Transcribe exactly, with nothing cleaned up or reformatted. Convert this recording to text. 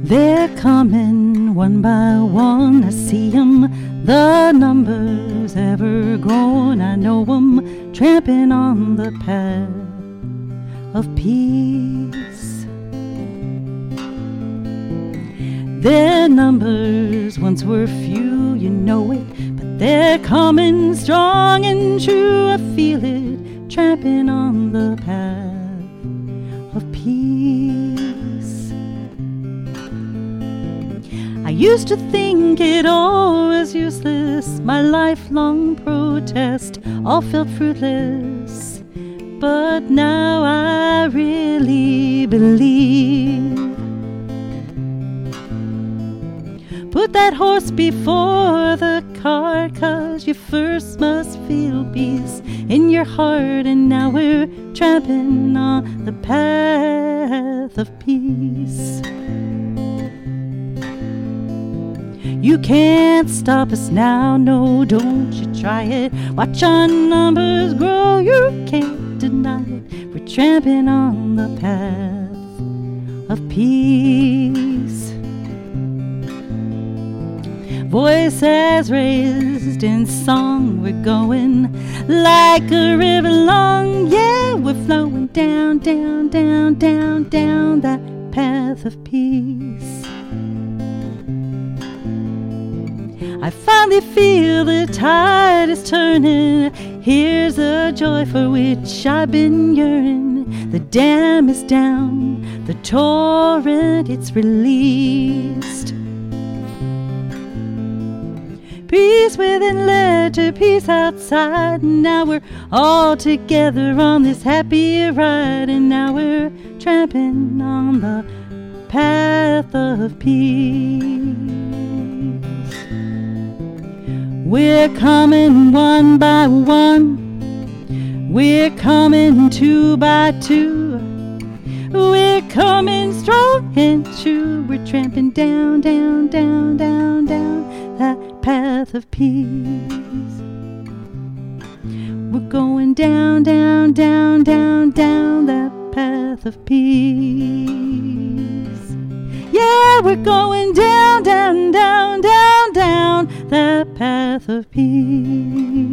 They're coming one by one, I see 'em, the numbers ever growing. I know 'em, tramping on the path of peace. Their numbers once were few, you know it, but they're coming strong and true. I feel it, tramping on the path of peace. I used to think it all was useless, my lifelong protest all felt fruitless, but now I really believe. Put that horse before the cart, 'cause you first must feel peace in your heart. And now we're tramping on the path of peace. You can't stop us now, no, don't you try it. Watch our numbers grow, you can't deny it. We're tramping on the path of peace. Voices raised in song, we're going like a river long. Yeah, we're flowing down, down, down, down, down that path of peace. I finally feel the tide is turning. Here's a joy for which I've been yearning. The dam is down, the torrent it's released. Peace within led to peace outside. And now we're all together on this happy ride. And now we're tramping on the path of peace. We're coming one by one. We're coming two by two. We're coming strong and true. We're tramping down, down, down, down, down that path of peace. We're going down, down, down, down, down that path of peace. Yeah, we're going down, down, down, down, down that path of peace.